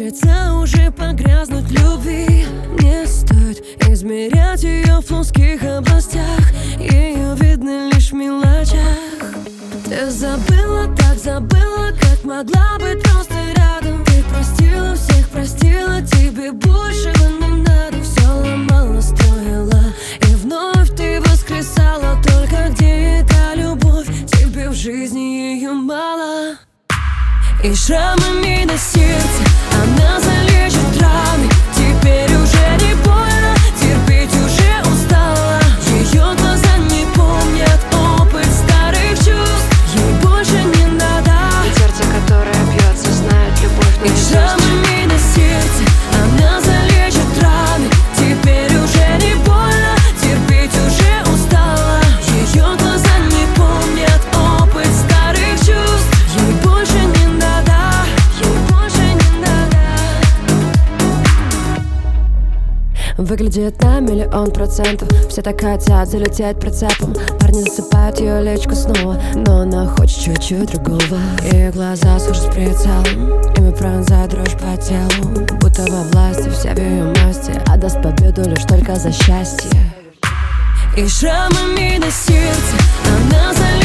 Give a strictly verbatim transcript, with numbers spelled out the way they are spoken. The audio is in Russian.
Кажется, уже погрязнуть в любви. Не стоит измерять ее в плоских областях, ее видно лишь в мелочах. Ты забыла, так забыла, как могла быть просто рядом. Ты простила всех, простила, тебе большего не надо. Все ломала, строила, и вновь ты воскресала. Только где эта любовь? Тебе в жизни ее мало. И шрамами на сердце она залечит раны. Теперь уже не больно, терпеть уже устала. Ее глаза не помнят опыт старых чувств. Ей больше не надо. И сердце, которое бьется, знает любовь И шрамами на сердце она залечит раны. Теперь уже не больно, терпеть уже устала. Ее глаза не помнят опыт старых чувств. Ей больше не надо. Ей больше не надо. Выглядит на миллион процентов. Все так хотят залететь прицепом. Парни засыпают ее личку снова, но она хочет чуть-чуть другого. Ее глаза служат с прицелом, ими пронзает дрожь по телу. Будто во власти вся в ее масти, отдаст победу лишь только за счастье. И шрамами на сердце она залетит